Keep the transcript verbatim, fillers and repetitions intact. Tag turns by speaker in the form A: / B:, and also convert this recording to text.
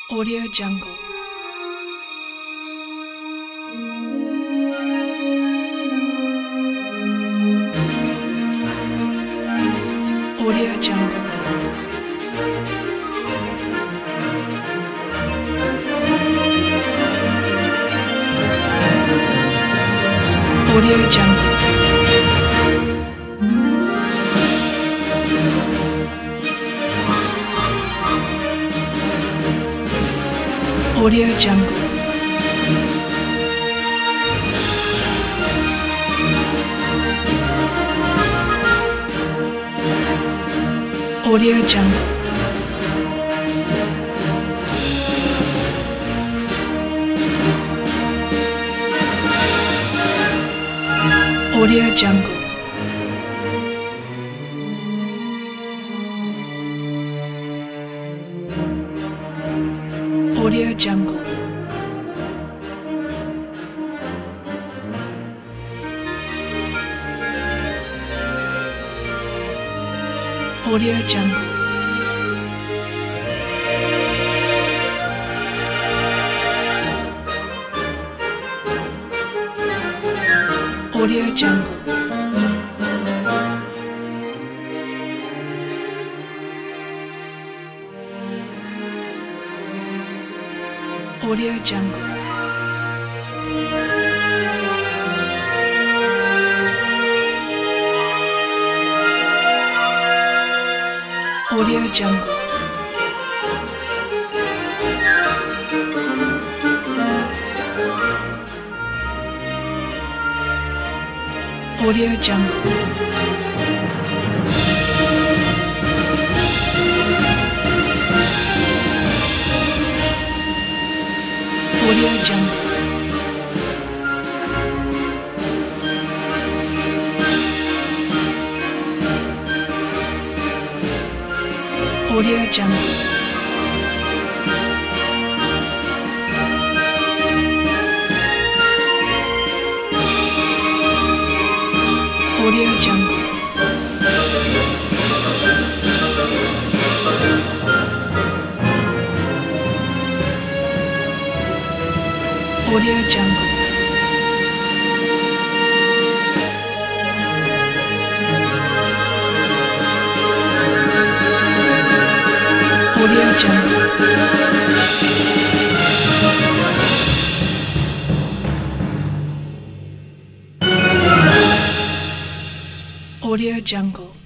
A: Audio Jungle. Audio Jungle. Audio Jungle. Audio Jungle. Audio Jungle. Audio Jungle. Audio Jungle. Audio Jungle. Audio Jungle. Audio Jungle. Audio Jungle. Audio Jungle. Audio Jungle. Audio Jungle. Audio Jungle. Audio Jungle. Audio Jungle. Audio Jungle.